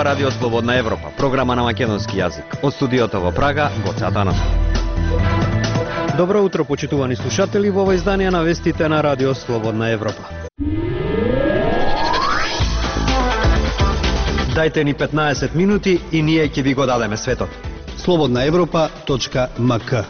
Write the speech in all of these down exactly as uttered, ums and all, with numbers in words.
зборува Радио Слободна Европа, програма на македонски јазик. Од студиото во Прага, Гоце Атанасов. Добро утро, почитувани слушатели, во ова издание на вестите на Радио Слободна Европа. Дајте ни петнаесет минути и ние ќе ви го дадеме светот. слободна европа точка ем ка.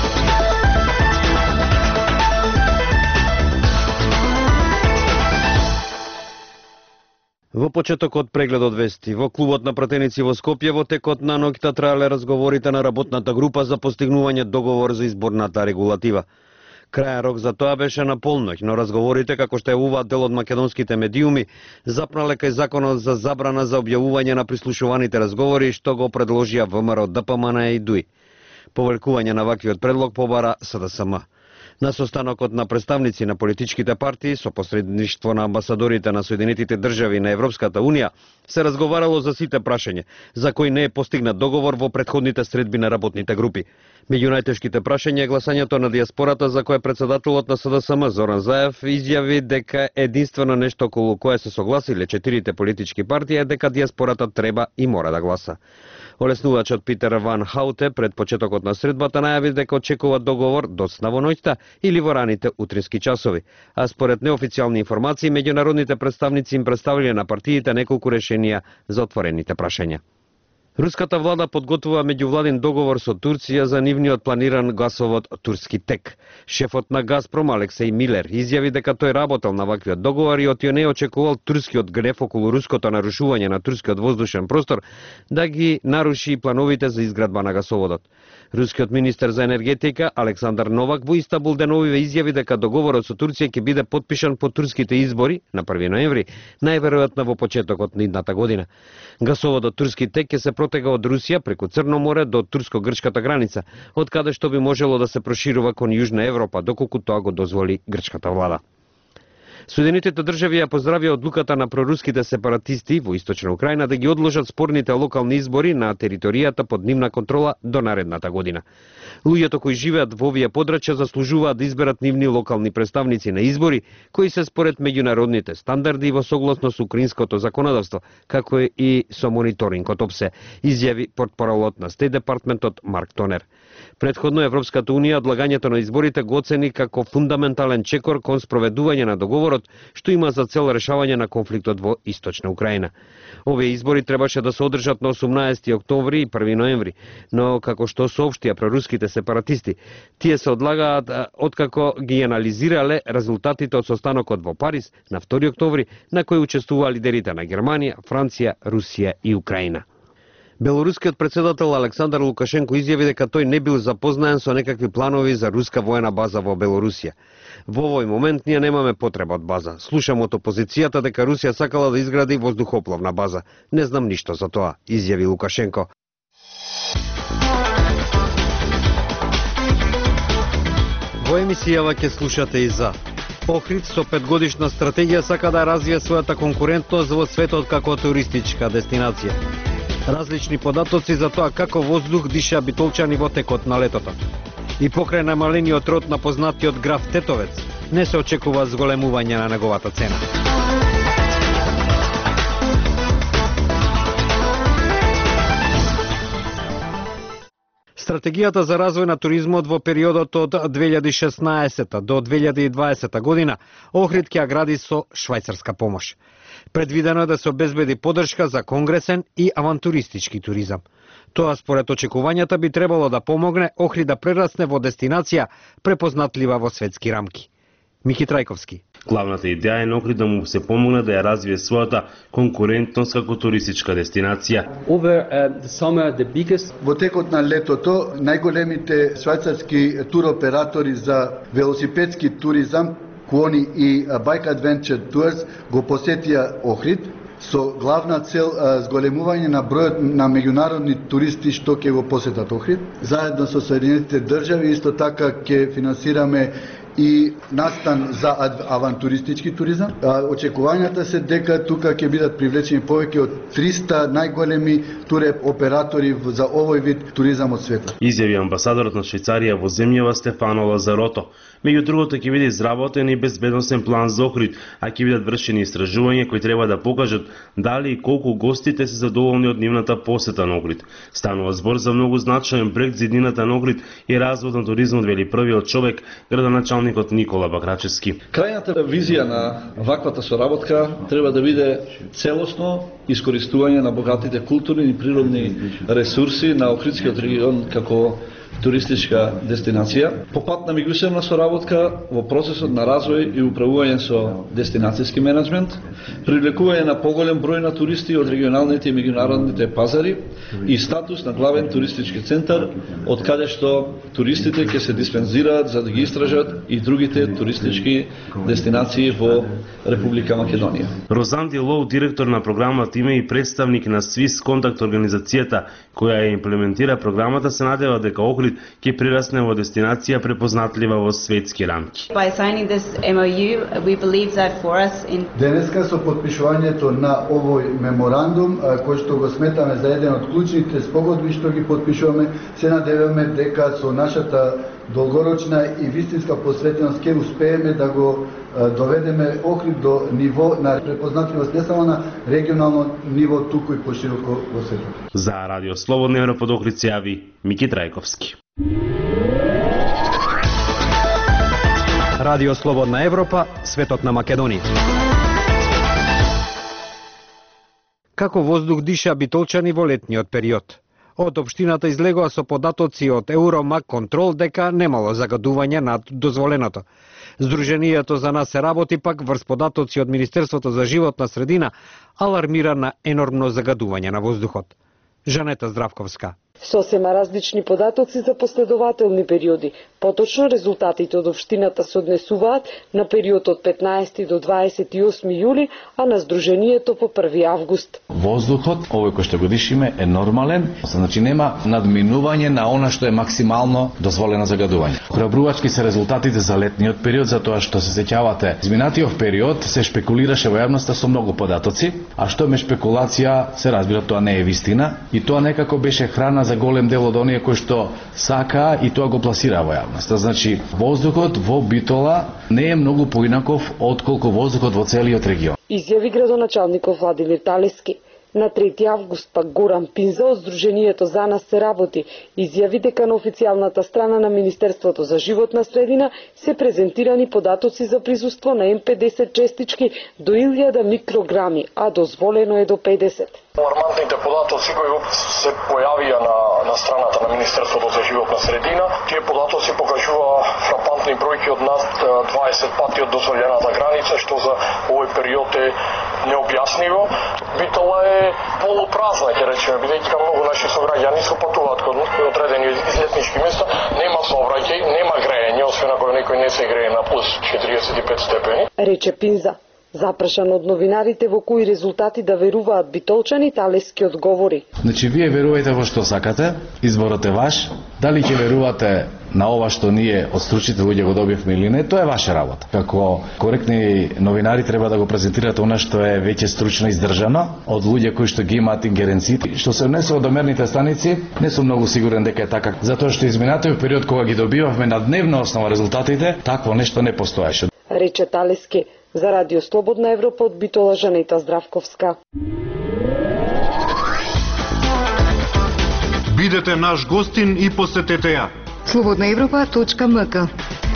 Во почетокот прегледот вести, во клубот на пратеници во Скопје во текот на ноќта траеле разговорите на работната група за постигнување договор за изборната регулатива. Крајен рок за тоа беше на полноќ, но разговорите, како што е ува дел од македонските медиуми, запнале кај законот за забрана за објавување на прислушуваните разговори, што го предложија ВМРО, ДПМН и ДУИ. Повелкување на ваквиот предлог побара С Д С М. На состанокот на представници на политичките партии со посредништво на амбасадорите на Соединетите држави на Европската Унија се разговарало за сите прашања, за кои не е постигнат договор во претходните средби на работните групи. Меѓу најтешките прашања е гласањето на диаспората, за кое председателот на С Д С М Зоран Заев изјави дека единствено нешто околу кое се согласиле четирите политички партии е дека диаспората треба и мора да гласа. Олеснувачот Питер Ван Хауте пред почетокот на средбата најави дека очекува договор доцна во ноќта или во раните утрински часови, а според неофицијални информации меѓународните представници им представиле на партиите неколку решенија за отворените прашања. Руската влада подготвува меѓувладин договор со Турција за нивниот планиран гасовод Турски тек. Шефот на Газпром Алексеј Милер изјави дека тој работел на ваквиот договор и од не очекувал турскиот гнев околу руското нарушување на турскиот воздушен простор да ги наруши и плановите за изградба на гасоводот. Рускиот министер за енергетика Александар Новак во Истанбул деновиве изјави дека договорот со Турција ќе биде потпишан по турските избори на први ноември, најверојатно во почетокот на идната година. Гасоводот Турски тек ќе се протега од Русија преку Црно море до турско-грчката граница, од каде што би можело да се проширува кон Јужна Европа, доколку тоа го дозволи грчката влада. Соединетите држави ја поздравија одлуката на проруските сепаратисти во Источна Украина да ги одложат спорните локални избори на територијата под нивна контрола до наредната година. Луѓето кои живеат во овие подрачја заслужуваат да изберат нивни локални представници на избори, кои се според меѓународните стандарди и во согласно со украинското законодавство, како и со мониторингот ОПСЕ, изјави портпаролот на Стејт департментот Марк Тонер. Предходно Европската Унија одлагањето на изборите го оцени како фундаментален чекор кон спроведување на договорот, што има за цел решавање на конфликтот во Источна Украина. Овие избори требаше да се одржат на осумнаесети октомври и први ноември, но како што соопштија проруските сепаратисти, тие се одлагаат откако ги анализирале резултатите од состанокот во Париз на втори октомври, на кој учествуваа лидерите на Германија, Франција, Русија и Украина. Белорускиот председател Александар Лукашенко изјави дека тој не бил запознаен со некакви планови за руска воена база во Белорусија. Во овој момент ние немаме потреба од база. Слушам од опозицијата дека Русија сакала да изгради воздухопловна база. Не знам ништо за тоа, изјави Лукашенко. Во емисијава ќе слушате и за Охрид со петгодишна стратегија сака да развие својата конкурентност во светот како туристичка дестинација. Различни податоци за тоа како воздух диша битолчани во текот на летото. И покрај намалениот род на познатиот граф Тетовец, не се очекува зголемување на неговата цена. Стратегијата за развој на туризмот во периодот од две илјади и шеснаесета до две илјади и дваесета година Охрид ќе ја гради со швајцарска помош. Предвидено е да се обезбеди поддршка за конгресен и авантуристички туризам. Тоа според очекувањата би требало да помогне Охрид да прерасне во дестинација препознатлива во светски рамки. Мики Трајковски. Главната идеја е на Охрид да му се помогне да ја развие својата конкурентност како туристичка дестинација. Over uh, the summer, the biggest... Во текот на летото најголемите швајцарски туроператори за велосипедски туризам, Куони и Bike Adventure Tours, го посетија Охрид со главна цел зголемување на бројот на меѓународни туристи што ќе го посетат Охрид. Заедно со Соединетите држави исто така ќе финансираме и настан за авантуристички туризам. Очекувањата се дека тука ќе бидат привлечени повеќе од триста најголеми туроператори за овој вид туризам од светот. Изјави амбасадорот на Швајцарија во земјава Стефано Лазарото. Меѓу другото ќе биде изработен и безбедносен план за Охрид, а ќе бидат вршени истражувања кои треба да покажат дали и колку гостите се задоволни од нивната посета на Охрид. Станува збор за многу значаен проект за иднината на Охрид и развој на туризмот, вели првиот човек, градоначалникот Никола Бакрачевски. Крајната визија на ваквата соработка треба да биде целосно искористување на богатите културни и природни ресурси на Охридскиот регион како туристичка дестинација, по пат на меѓусебна соработка во процесот на развој и управување со дестинацијски менеджмент, привлекување на поголем број на туристи од регионалните и меѓународните пазари и статус на главен туристички центар, од каде што туристите ќе се диспензираат за да ги истражат и другите туристички дестинации во Република Македонија. Розанди Лоу, директор на програмата, има и представник на Swiss Contact организацијата која ја имплементира програмата, се надева дека Охрид ќе прирасне во дестинација препознатлива во светски рамки. By signing this M O U, we believe that for us in Денеска со потпишувањето на овој меморандум, кој што го сметаме за еден од клучните спогодби што ги потпишуваме, се надеваме дека со нашата долгорочна и вистинска посветеност ќе успееме да го доведеме Охрид до ниво на препознатливост не само на регионално ниво, туку и пошироко во светот. За Радио Слободна Европа од Охрид се јави Мики Трајковски. Радио Слободна Европа, светот на Македонија. Како воздух диша битолчани во летниот период? Од општината излегоа со податоци од Евромак Контрол дека немало загадување над дозволеното. Сдруженијето за нас се работи пак врз податоци од Министерството за животна средина алармира на енормно загадување на воздухот. Жанета Здравковска. Сосема различни податоци за последователни периоди. Поточно резултатите од општината се однесуваат на период од петнаесети до дваесет и осми јули, а на Сдруженијето по први август. Воздухот, овој кој што го дишиме, е нормален, значи нема надминување на она што е максимално дозволено загадување. Храбрувачки се резултатите за летниот период, затоа што се сеќавате, изминатиот период се шпекулираше во јавноста со многу податоци, а што ме шпекулација, се разбира, тоа не е вистина, и тоа некако беше храна за голем дел од оние кои што сака и тоа го пласира во јавноста. Значи, воздухот во Битола не е многу поинаков отколку воздухот во целиот регион. Изјави градоначалникот Владимир Талески. На трети август пак Горан Пинза од Сдруженијето за нас се работи изјави дека на официјалната страна на Министерството за животна средина се презентирани податоци за присуство на М педесет честички до илјада микрограми, а дозволено е до педесет. Алармантните податоци кои се појавија на, на страната на Министерството за животна средина, тие податоци покажува фрапантни бројки од над дваесет пати од дозволената граница, што за овој период е необјасниво. Битола е полупразна, ќе речеме, бидејќи многу наши сограѓани се патуваат кон одредени излетнички места, нема сообраќај, нема грејење, освен ако некој не се грее на плюс четириесет и пет степени. Рече Пинза. Запрашан од новинарите во кои резултати да веруваат битолчани, Талески одговори. Значи, вие верувајте во што сакате, изборот е ваш, дали ќе верувате на ова што ние од стручните луѓе го добивме или не, тоа е ваша работа. Како коректни новинари треба да го презентирате она што е веќе стручно издржано од луѓе кои што ги имаат ингеренциите. Што се однесува до мерните станици, не сум многу сигурен дека е така, затоа што изминатиот период кога ги добивавме на дневна основа резултатите, такво нешто не постоеше. Рече Талески. За Радио Слободна Европа од Битола, Жанета Здравковска. Бидете наш гостин и посетете ја. слободна европа точка ем ка.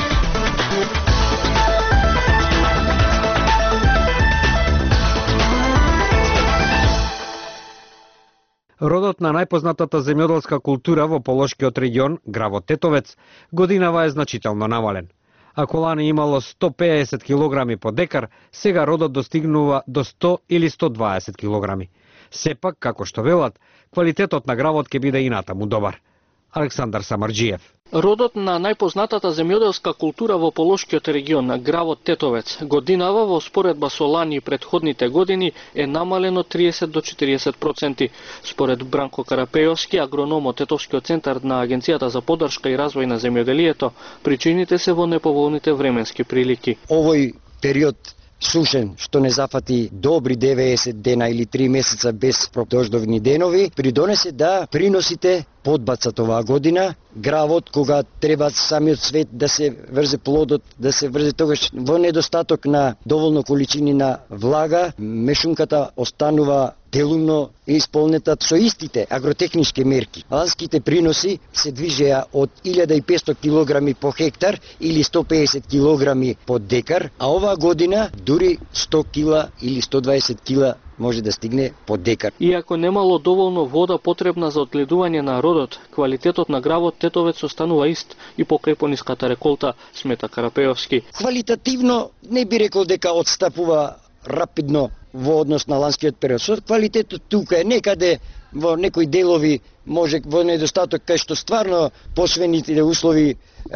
Родот на најпознатата земјоделска култура во Полошкиот регион, гравот Тетовец, годинава е значително намален. Ако лани имало сто педесет килограми по декар, сега родот достигнува до сто или сто дваесет килограми. Сепак, како што велат, квалитетот на гравот ќе биде и натаму добар. Александар Самарджиев. Родот на најпознатата земјоделска култура во Полошкиот регион, гравот тетовец, годинава во споредба со лани и предходните години е намалено триесет до четириесет проценти. Според Бранко Карапејовски, агроном од Тетовскиот центар на Агенцијата за поддршка и развој на земјоделието, причините се во неповолните временски прилики. Овој период сушен, што не зафати добри деветдесет дена или три месеца без продождовни денови, придонесе да приносите подбацат оваа година. Гравот, кога треба самиот свет да се врзе плодот, да се врзе тогаш во недостаток на доволно количини на влага, мешунката останува делумно исполнета со истите агротехнички мерки. Ланските приноси се движеа од илјада и петстотини килограми по хектар или сто педесет килограми по декар, а оваа година дури сто кила или сто дваесет кила може да стигне по декар. Иако немало доволно вода потребна за одгледување на родот, квалитетот на гравот тетовец останува ист и покрај пониската реколта, смета Карапејовски. Квалитативно не би рекол дека одстапува рапидно во однос на ланскиот период. Со квалитетот тука е некаде во некои делови, може во недостаток кај што стварно посвените услови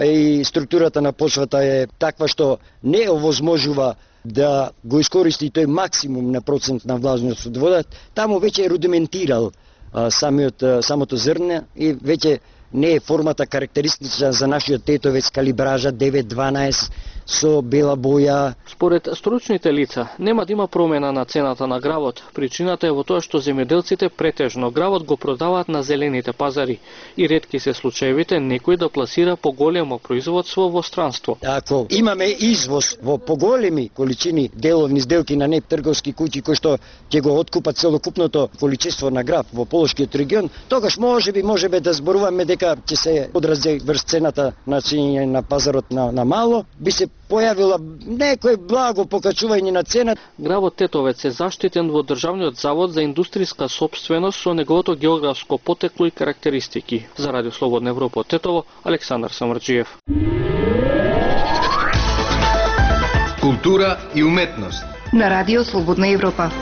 и структурата на почвата е таква што не овозможува да го искористи тој максимум на процент на влажност од водата, таму веќе е рудиментирал а, самиот, а, самото зрне и веќе не е формата карактеристична за нашиот тетовец, калибража девет дванаесет со бела боја. Според стручните лица, нема да има промена на цената на гравот. Причината е во тоа што земјоделците претежно гравот го продаваат на зелените пазари и ретки се случаевите некој да пласира поголемо производство во странство. Ако имаме извоз во поголеми количини деловни сделки на нетрговски куќи кои што ќе го откупат целокупното количество на грав во Полошкиот регион, тогаш можеби можеби да зборуваме дека ќе се одрази врз цената на чинење на пазарот на, на мало, би се појавила некој благо покачување на цена. Гравот тетовец е заштитен во Државниот завод за индустријска сопственост со неговото географско потекло и карактеристики. За Радио Слободна Европа од Тетово, Александар Самарджиев. Култура и уметност на Радио Слободна Европа.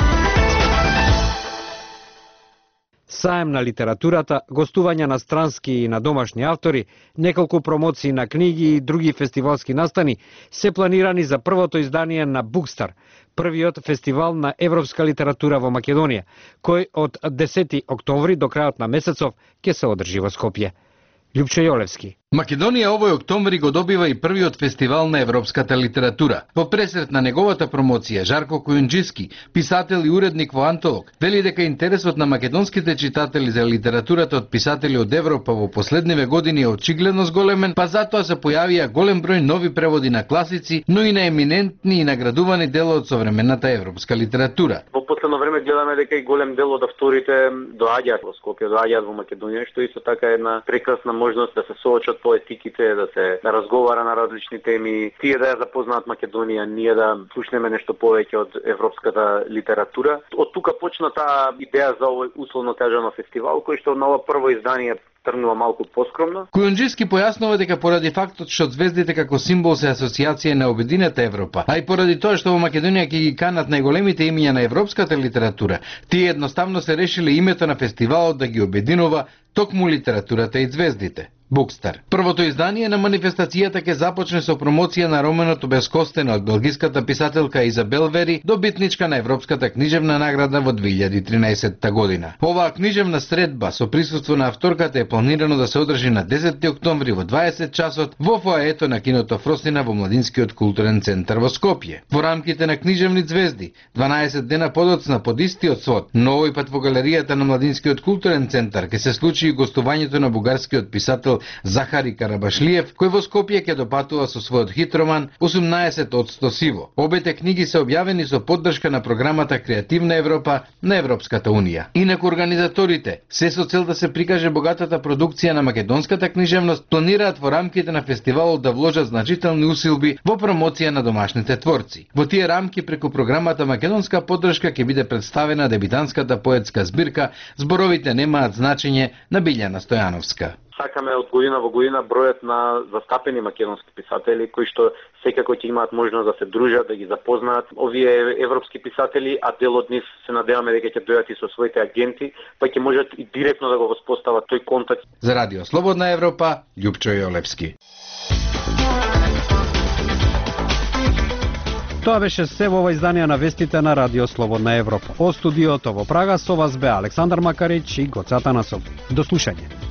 Саем на литературата, гостувања на странски и на домашни автори, неколку промоции на книги и други фестивалски настани се планирани за првото издание на Букстар, првиот фестивал на европска литература во Македонија, кој од десети октомври до крајот на месецов ќе се одржи во Скопје. Љупчо Јолевски. Македонија овој октомври го добива и првиот фестивал на европската литература. Во пресрет на неговата промоција, Жарко Кујунџиски, писател и уредник во Антолог, вели дека интересот на македонските читатели за литературата од писатели од Европа во последниве години е очигледно зголемен, па затоа се појавија голем број нови преводи на класици, но и на еминентни и наградувани дела од современата европска литература. Во последно време гледаме дека и голем дел од авторите доаѓаат во Скопје, доаѓаат во Македонија, што исто така е една прекрасна можност да се соочат поетиките, да се да разговара на различни теми, тие да ја запознаат Македонија, ние да слушнеме нешто повеќе од европската литература. Од тука почна таа идеја за овој условно кажано фестивал, кој што на ова прво издание тргнува малку поскромно. Кујунџиски појаснува дека поради фактот што звездите како символ се асоциација на обединета Европа, а и поради тоа што во Македонија ќе ги канат најголемите имиња на европската литература, тие едноставно се решиле името на фестивалот да ги обединува токму литературата и звездите. Букстар. Првото издание на манифестацијата ќе започне со промоција на романот Безкостена од белгиската писателка Изабел Вери, добитничка на Европската книжевна награда во две илјади и тринаесетта година. Оваа книжевна средба со присуство на авторката е планирано да се одржи на десети октомври во дваесет часот во фоаето на киното Фростина во Младинскиот културен центар во Скопје. Во рамките на книжевни звезди, дванаесет дена подоцна под истиот свод, но овој пат во галеријата на Младинскиот културен центар ќе се случи и гостувањето на бугарскиот писател Захари Карабашлиев, кој во Скопје ќе допатува со својот хит роман осумнаесет одсто сиво. Обете книги се објавени со поддршка на програмата Креативна Европа на Европската унија. Инаку организаторите, се со цел да се прикаже богатата продукција на македонската книжевност, планираат во рамките на фестивалот да вложат значителни усилби во промоција на домашните творци. Во тие рамки преку програмата Македонска поддршка ќе биде представена дебитанската поетска збирка Зборовите немаат значење на Билјана Стојановска. сакаме од година во година бројот на застапени македонски писатели кои што секако ќе имаат можност да се дружат, да ги запознаат овие европски писатели, а дел од нив се надеваме дека ќе дојдат и со своите агенти, па ќе можат и директно да го воспостават тој контакт. За Радио Слободна Европа, Љупчо Јолевски. Тоа беше се во ова издание на вестите на Радио Слободна Европа. О студиото во Прага со вас бе Александар Макарич и Гоце Атанасов. До слушање.